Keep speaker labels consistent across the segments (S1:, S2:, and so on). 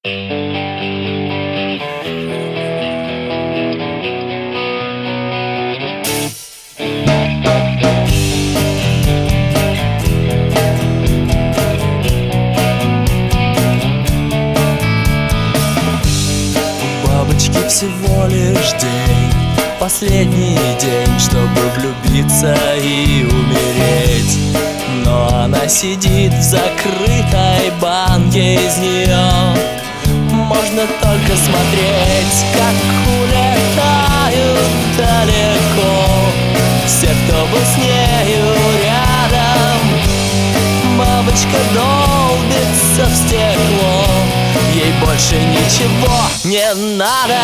S1: Бабочки всего лишь день, последний день, чтобы влюбиться и умереть. Но она сидит в закрытой банке, из нее можно только смотреть, как улетают далеко все, кто был с нею рядом. Бабочка долбится в стекло, ей больше ничего не надо.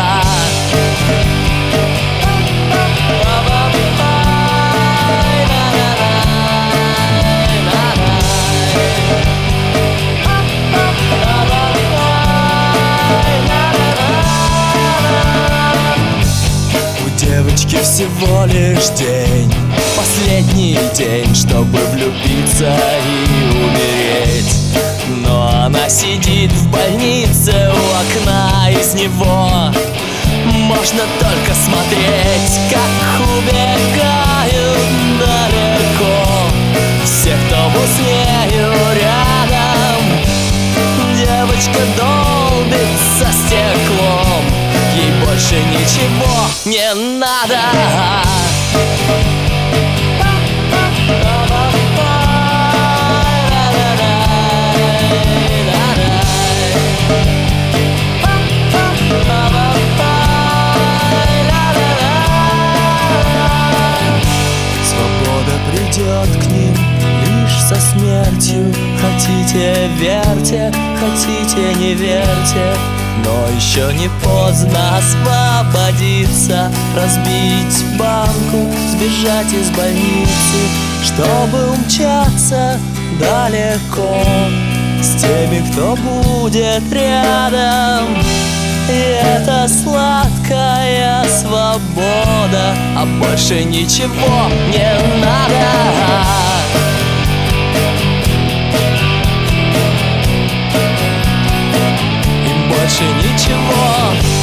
S1: У девочки всего лишь день, последний день, чтобы влюбиться и умереть. Но она сидит в больнице у окна, из него можно только смотреть, как убегают далеко все, кто был с нею рядом. Девочка долбится стеклом, ей больше ничего не надо. Придет к ним лишь со смертью. Хотите — верьте, хотите — не верьте, но еще не поздно освободиться, разбить банку, сбежать из больницы, чтобы умчаться далеко с теми, кто будет рядом. И это сладкая свобода, а больше ничего не надо. И больше ничего